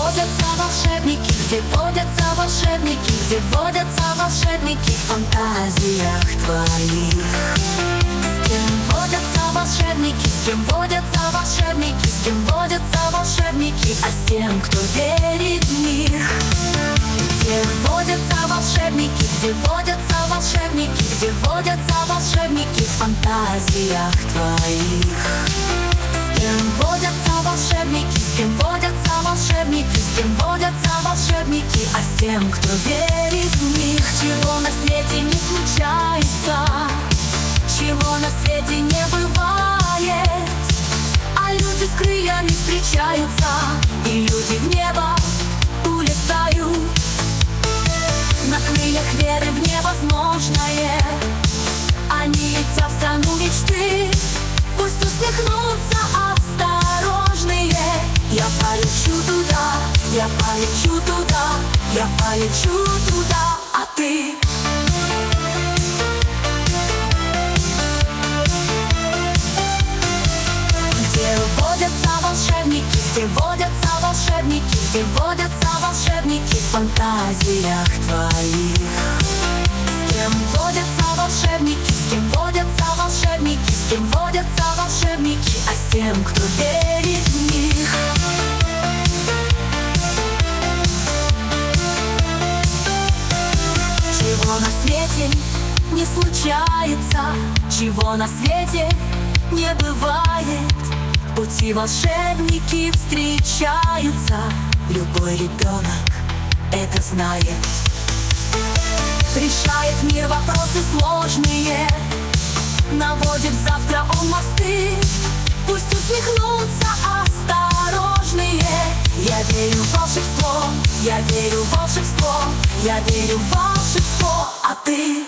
водятся волшебники, где водятся волшебники, где водятся волшебники в фантазиях твоих. С кем водятся волшебники, с кем водятся волшебники, с кем водятся волшебники, а с тем, кто верит в них. Где водятся волшебники, где водятся волшебники, где водятся волшебники в фантазиях твоих. С кем водятся волшебники, с кем водятся волшебники, с кем водятся волшебники, а с тем, кто верит в них. Чего на свете не случается, чего на свете не бывает, а люди с крыльями встречаются, и люди в небо улетают. На крыльях веры в невозможное они летят в страну мечты. Пусть усмехнутся осторожные. Я полечу туда, я полечу туда, я полечу туда, а ты? Где водятся волшебники, где водятся волшебники, где водятся волшебники в фантазиях твоих. С кем водятся волшебники, с кем водятся волшебники, с кем водятся волшебники, а с тем, кто верит в них. Чего на свете не случается, чего на свете не бывает, в пути волшебники встречаются. Любой ребенок это знает. Решает мир вопросы сложные, наводит завтра он мосты. Пусть усмехнутся осторожные. Я верю в волшебство, я верю в волшебство, я верю в волшебство, а ты?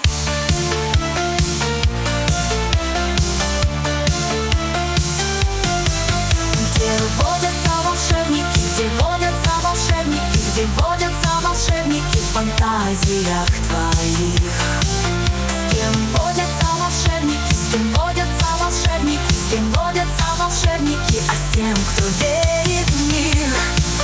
Где водятся волшебники, где водятся волшебники, где водятся волшебники в фантазиях твоих. С кем водятся волшебники, с кем водятся волшебники, с кем водятся волшебники, а с тем, кто верит в них.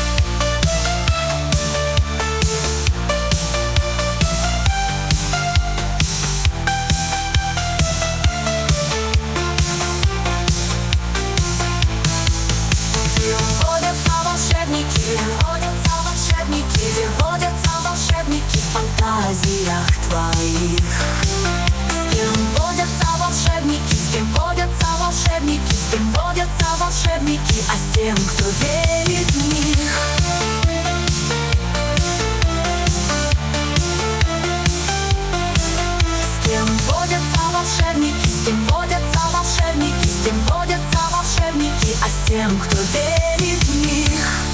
Водятся волшебники, где водятся волшебники в фантазиях твоих. С кем водятся волшебники, с кем водятся волшебники, с кем водятся волшебники, а с тем, кто верит в них. С кем водятся волшебники, с кем водятся волшебники, с кем водятся волшебники, а с тем, кто верит в них.